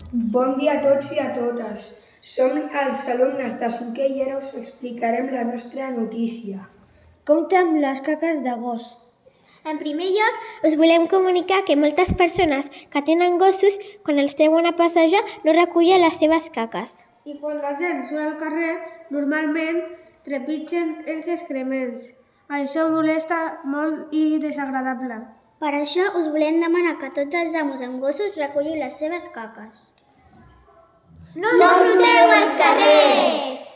Bon dia a tots i a totes. Som els alumnes de 5è i ara us explicarem la nostra notícia. Compte amb les caques de gos. En primer lloc, us volem comunicar que moltes persones que tenen gossos, quan els treuen a passejar, no recullen les seves caques. I quan la gent surt al carrer, normalment trepitgen els excrements. Això molesta molt i desagradable. Per això us volem demanar que tots els amos amb gossos reculliu les seves caques. No bruteu als carrers!